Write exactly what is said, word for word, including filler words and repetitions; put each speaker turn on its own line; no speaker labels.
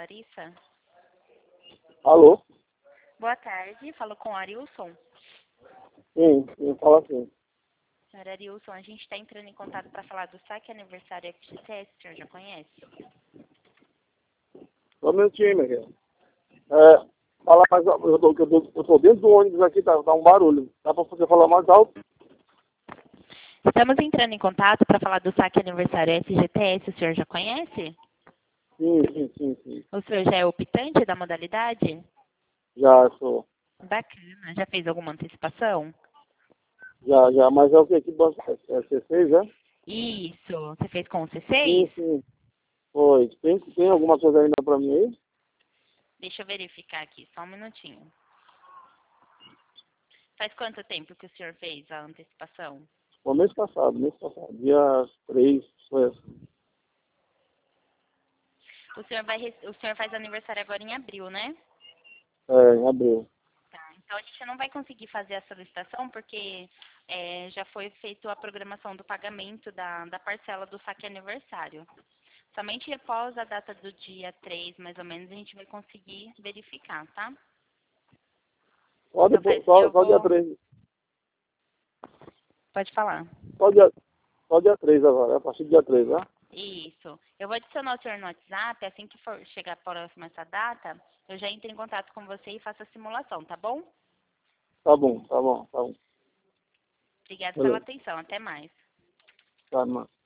Larissa.
Alô?
Boa tarde, falo com o Arilson.
Sim, sim, fala assim.
Senhor Arilson, a gente está entrando em contato para falar do saque aniversário F G T S, o senhor já conhece?
Só um minutinho, meu querido. É, fala mais alto. Eu tô, eu, tô, eu tô dentro do ônibus aqui, tá, tá um barulho. Dá pra você falar mais alto?
Estamos entrando em contato para falar do saque aniversário F G T S, o senhor já conhece?
Sim, sim, sim, sim.
O senhor já é optante da modalidade?
Já sou.
Bacana, já fez alguma antecipação?
Já, já, mas é o que aqui? É C seis, é?
Isso, você fez com o C
Sim,
seis?
sim. Foi. Tem, tem alguma coisa ainda pra mim aí?
Deixa eu verificar aqui, só um minutinho. Faz quanto tempo que o senhor fez a antecipação?
Foi mês passado, mês passado. Dia três, foi assim.
O senhor, vai, rece- o senhor faz aniversário agora em abril, né?
É, em abril.
Tá, então a gente não vai conseguir fazer a solicitação porque é, já foi feita a programação do pagamento da, da parcela do saque aniversário. Somente após a data do dia três, mais ou menos, a gente vai conseguir verificar, tá?
Só,
Então
depois,
faz,
só,
eu
só dia
vou...
três.
Pode falar.
Só dia, só dia três agora, é a partir do dia três, né?
Isso. Eu vou adicionar o senhor no WhatsApp, assim que for chegar próximo a essa data, eu já entro em contato com você e faço a simulação, tá bom?
Tá bom, tá bom, tá bom.
Obrigada pela
Beleza.
atenção. Até mais.
Tá, mano.